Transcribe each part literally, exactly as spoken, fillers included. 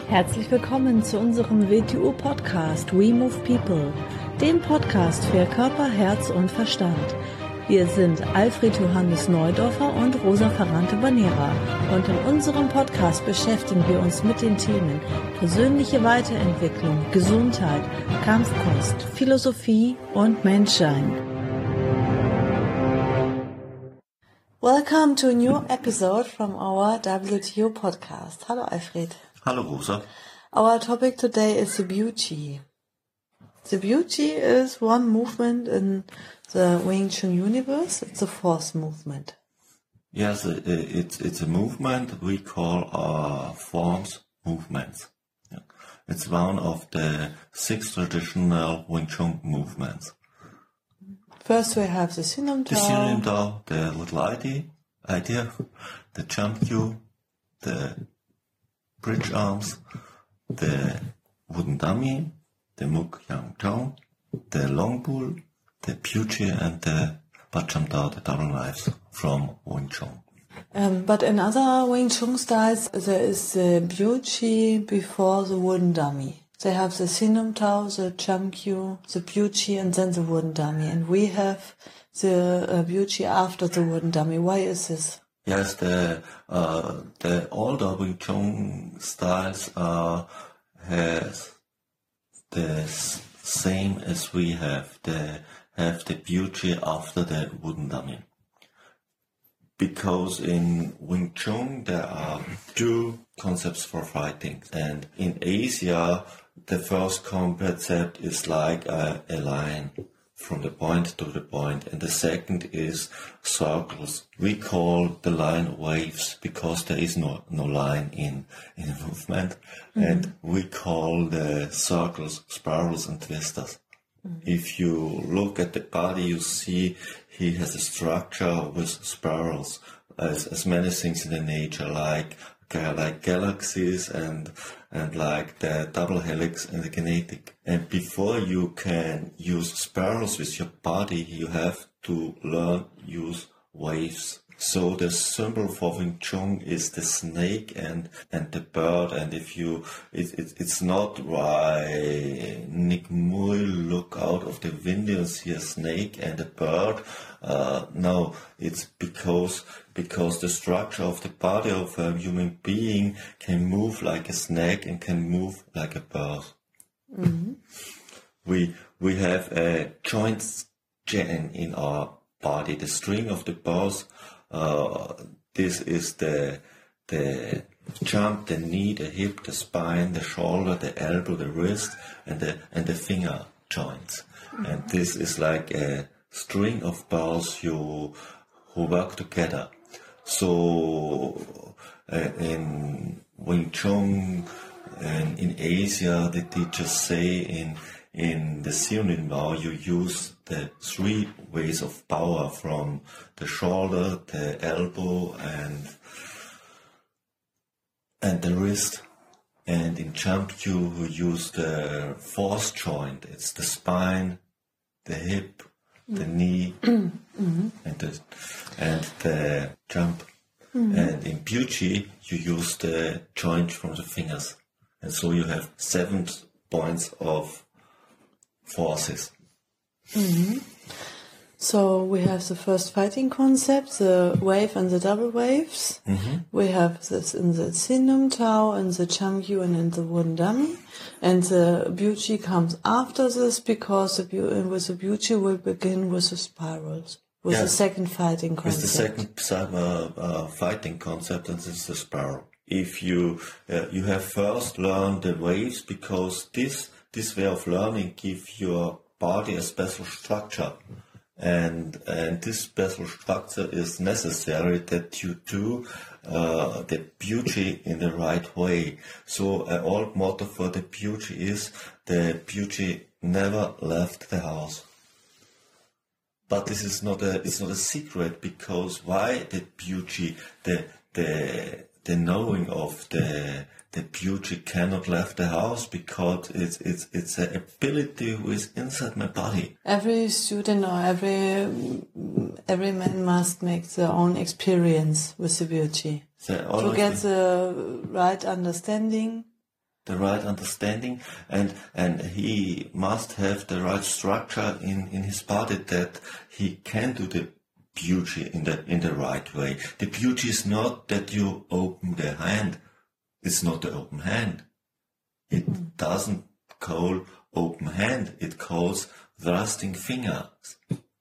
Herzlich willkommen zu unserem W T U-Podcast We Move People, dem Podcast für Körper, Herz und Verstand. Wir sind Alfred Johannes Neudorfer und Rosa Ferrante-Banera und in unserem Podcast beschäftigen wir uns mit den Themen persönliche Weiterentwicklung, Gesundheit, Kampfkunst, Philosophie und Menschsein. Welcome to a new episode from our W T U podcast. Hallo Alfred. Hallo Rosa. Our topic today is the beauty. The beauty is one movement in the Wing Chun universe. It's the fourth movement. Yes, it's it's a movement we call uh, forms movements. Yeah. It's one of the six traditional Wing Chun movements. First we have the Sinum Tao. The Sinum Tao, the little idea, idea, the jump cue, the bridge arms, the wooden dummy, the Muk Yang Chong, the long bull, the Puchi, and the Bacham Tao, the double knives from Wing Chun. Um, but in other Wing Chun styles, there is the Puchi before the wooden dummy. They have the Sinum Tao, the Chum Kyu, the Puchi, and then the wooden dummy. And we have the uh, Puchi after the wooden dummy. Why is this? Yes, the uh, the older Wing Chun styles uh, has the s- same as we have. They have the Puchi after the wooden dummy. Because in Wing Chun there are two concepts for fighting, and in Asia the first concept is like a, a line from the point to the point, and the second is circles. We call the line waves because there is no no line in in movement, mm-hmm. and we call the circles spirals and twisters. Mm-hmm. If you look at the body, you see he has a structure with spirals, as as many things in the nature, like like galaxies and and like the double helix and the kinetic. And before you can use spirals with your body, you have to learn use waves. So the symbol for Wing Chun is the snake and, and the bird. And if you, it, it, it's not why Nick Mui look out of the window and see a snake and a bird. Uh, no, it's because because the structure of the body of a human being can move like a snake and can move like a bird. Mm-hmm. We we have a joint chain in our body, the string of the bows. Uh, this is the the jump, the knee, the hip, the spine, the shoulder, the elbow, the wrist, and the and the finger joints. Mm-hmm. And this is like a string of balls you who work together. So uh, in Wing Chun and in Asia, the teachers say in in the Sinum Tao you use the three ways of power from the shoulder, the elbow, and and the wrist. And in Jump Kyu you use the fourth joint. It's the spine, the hip, the knee, mm-hmm. and the and the jump. Mm-hmm. And in Puchi you use the joint from the fingers, and so you have seven points of forces. Mm-hmm. So we have the first fighting concept, the wave and the double waves. Mm-hmm. We have this in the Sinum Tao, in the Chum Kyu, and in the wooden dummy. And the Puchi comes after this because the bu- with the Puchi will begin with the spirals, with yes. the second fighting concept. With the second uh, uh, fighting concept, and this is the spiral. If you uh, you have first learned the waves, because this this way of learning gives your body a special structure. And and this special structure is necessary that you do uh, the Puchi in the right way. So an old motto for the Puchi is the Puchi never left the house. But this is not a it's not a secret, because why the Puchi, the the the knowing of the the Puchi cannot leave the house, because it's it's it's an ability who is inside my body. Every student or every every man must make their own experience with the Puchi to get the right understanding the right understanding, and and he must have the right structure in, in his body that he can do the beauty in the in the right way. The beauty is not that you open the hand. It's not the open hand. It mm. doesn't call open hand. It calls thrusting fingers.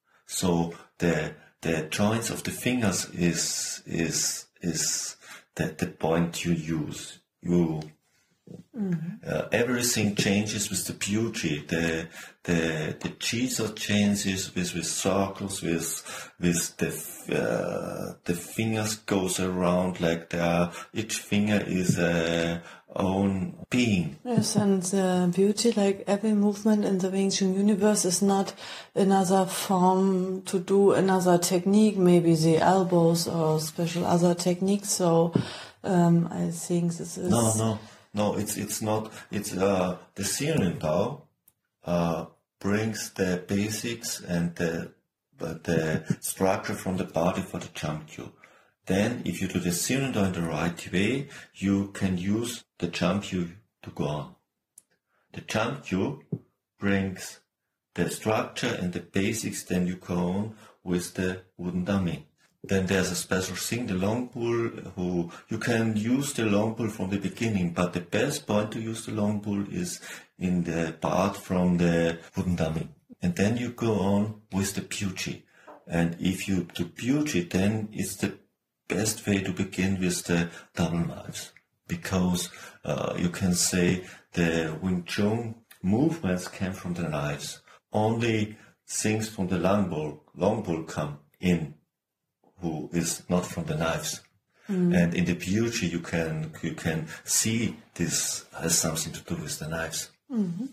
So the the joints of the fingers is is is the, the point you use. You mm-hmm. uh, everything changes with the beauty. The the the Jesus changes with with circles, with with the uh, the fingers goes around like they are, each finger is a own being. Yes, and the beauty, like every movement in the Wing Chun universe, is not another form to do another technique, maybe the elbows or special other techniques. So um, I think this is no, no, no. It's it's not. It's uh, the Siren Tao uh, brings the basics and the the structure from the body for the jump cue. Then, if you do the cylinder in the right way, you can use the jump cue to go on. The jump cue brings the structure and the basics, then you go on with the wooden dummy. Then there's a special thing, the long pull, who you can use the long pull from the beginning, but the best point to use the long pull is in the part from the wooden dummy. And then you go on with the beauty. And if you do beauty, then it's the best way to begin with the double knives, because uh, you can say the Wing Chun movements came from the knives. Only things from the long pull, long pull come in, who is not from the knives. Mm. And in the beauty, you can you can see this has something to do with the knives. Mm-hmm.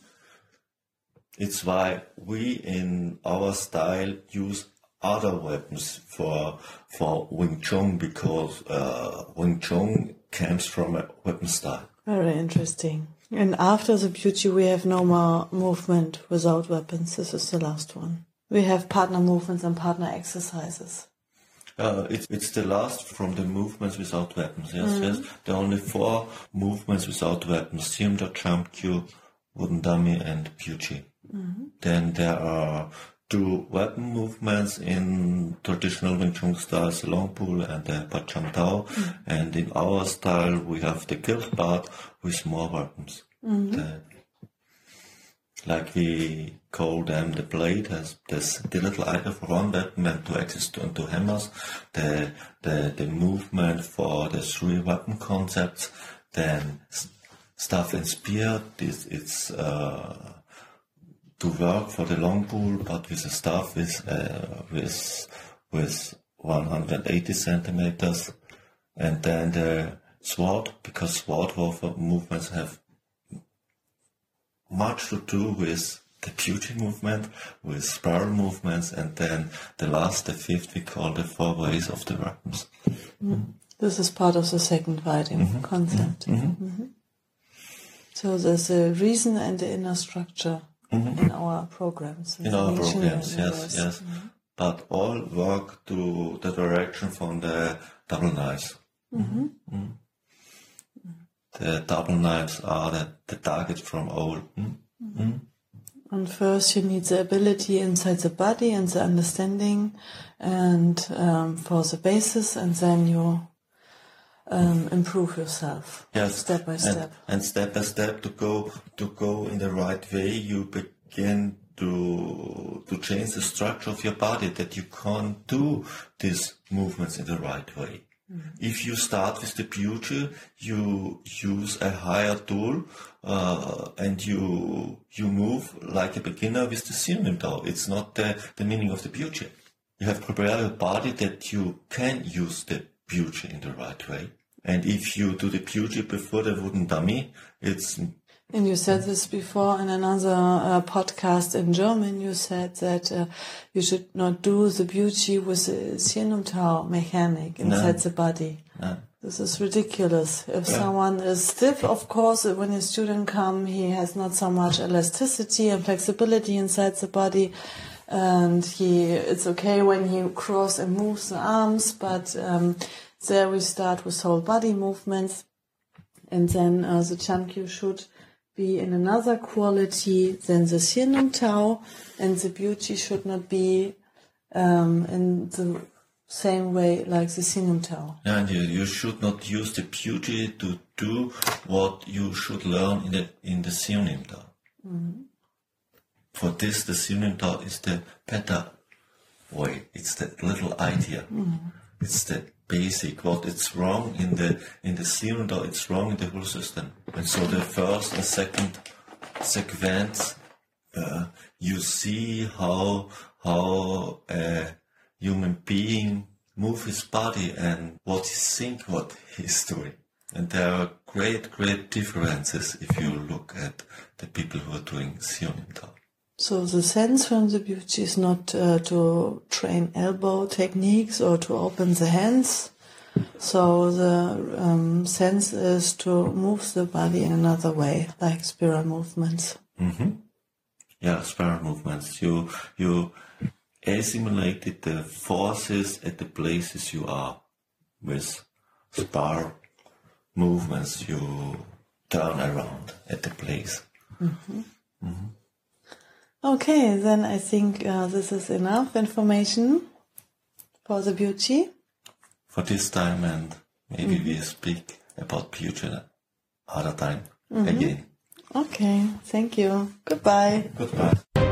It's why we in our style use other weapons for for Wing Chun, because uh, Wing Chun comes from a weapon style. Very interesting. And after the beauty, we have no more movement without weapons. This is the last one. We have partner movements and partner exercises. Uh, it's it's the last from the movements without weapons. Yes, mm. yes. There are only four movements without weapons: cylinder, jump cue, wooden dummy, and beauty. Mm-hmm. Then there are two weapon movements in traditional Wing Chun styles, the long pull and the Bat Cham Tao. Mm. And in our style, we have the guild part with more weapons. Mm-hmm. The, like we call them the blade, has this the little item for one weapon and two axes and two hammers. The the the movement for the three weapon concepts. Then staff and spear. This it's. Uh, to work for the long pull, but with a staff with uh, with with one hundred eighty centimeters, and then the sword, because sword warfare movements have much to do with the beauty movement, with spiral movements, and then the last, the fifth, we call the four ways of the weapons. Mm. This is part of the second fighting mm-hmm. concept. Mm-hmm. Mm-hmm. So there's a reason and the inner structure. Mm-hmm. In our programs. In our programs, yes, yes. Mm-hmm. But all work to the direction from the double knives. Mm-hmm. Mm-hmm. The double knives are the, the target from all. Mm-hmm. Mm-hmm. And first you need the ability inside the body and the understanding and um, for the basis, and then you Um, improve yourself, yes, step by step, and, and step by step to go to go in the right way. You begin to to change the structure of your body, that you can't do these movements in the right way. Mm-hmm. If you start with the beauty, you use a higher tool uh, and you you move like a beginner with the Siren Tao. It's not the, the meaning of the beauty. You have prepared your body that you can use the beauty in the right way. And if you do the beauty before the wooden dummy, it's... And you said this before in another uh, podcast in German. You said that uh, you should not do the beauty with the Siren Tao mechanic inside no. the body. No. This is ridiculous. If yeah. someone is stiff, of course, when a student comes, he has not so much elasticity and flexibility inside the body. And he, it's okay when he cross and moves the arms, but um, there we start with whole body movements. and then uh, the Chankyu should be in another quality than the Sinum Tao, and the beauty should not be um, in the same way like the Sinum Tao. Yeah, and you, you should not use the beauty to do what you should learn in the in the Sinum Tao. Mm-hmm. For this, the Sinum Tao is the better way. It's the little idea. Mm-hmm. It's the basic. What it's wrong in the in the Sinum Tao, it's wrong in the whole system. And so the first and second sequence, uh, you see how how a human being move his body and what he think, what he's doing. And there are great, great differences if you look at the people who are doing Sinum Tao. So the sense from the beauty is not uh, to train elbow techniques or to open the hands. So the um, sense is to move the body in another way, like spiral movements. Mm-hmm. Yeah, spiral movements. You you assimilated the forces at the places you are. With spiral movements, you turn around at the place. Mm-hmm. Mm-hmm. Okay, then I think uh, this is enough information for the beauty. For this time, and maybe mm-hmm. we speak about beauty other time mm-hmm. again. Okay, thank you. Goodbye. Goodbye.